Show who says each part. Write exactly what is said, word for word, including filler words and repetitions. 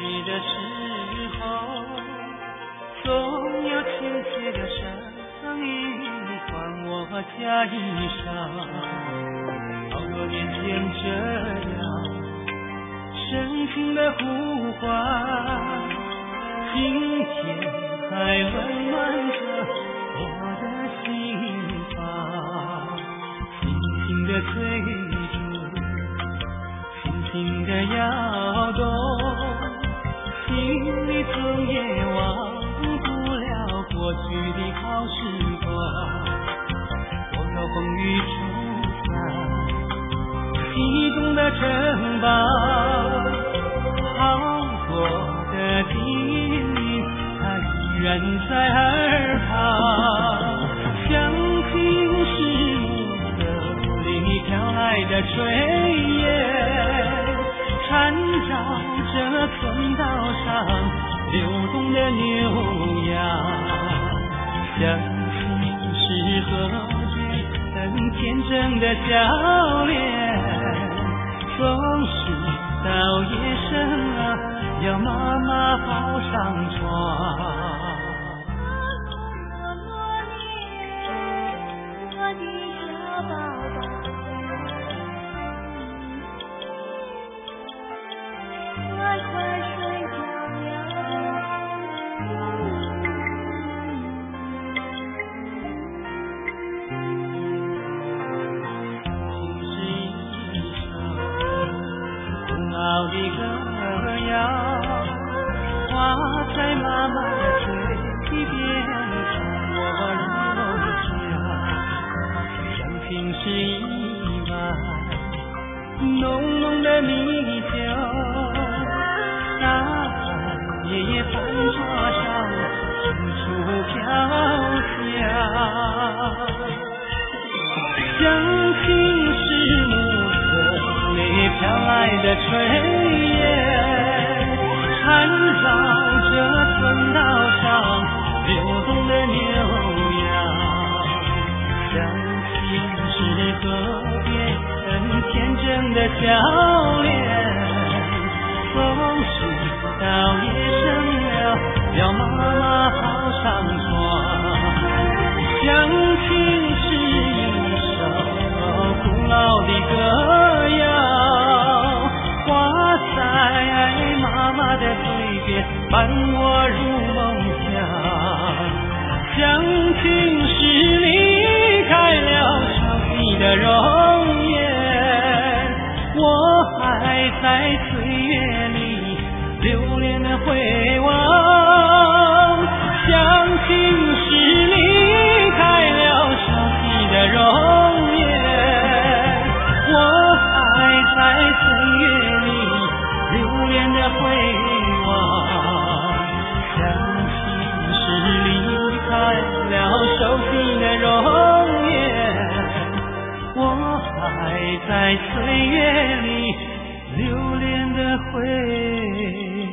Speaker 1: 去的时候，总有亲切的声音唤我加衣裳。好多年前这样深情的呼唤，今天还温暖着我的心房。轻轻的追逐，轻轻的摇动，心里总也忘不了过去的好时光。所有风雨出现，心中的城堡，好多的叮咛它依然在耳旁。像青石木头里飘来的炊烟，缠绕着村道上流动的牛羊。像青石河边很天真的笑脸，总是到夜深了要妈妈抱上床。老的歌谣画在妈妈的嘴边，从我入梦乡。像情是一碗浓浓的米酒，大碗爷爷饭桌上清楚飘香。像情是木色里飘来的炊烟，缠绕着村道上流动的牛羊。像青石河边很天真的笑脸，总是到夜深了要妈妈抱上床。像情是一首古老的歌谣，画在妈妈的嘴边，伴我入梦乡。像情是离开了熟悉的容颜，我还在岁月里留恋的回望。像情是离开了熟悉的容颜，我还在岁月里留恋的回望。像情是离开了熟悉的容颜，我还在岁月里留恋的回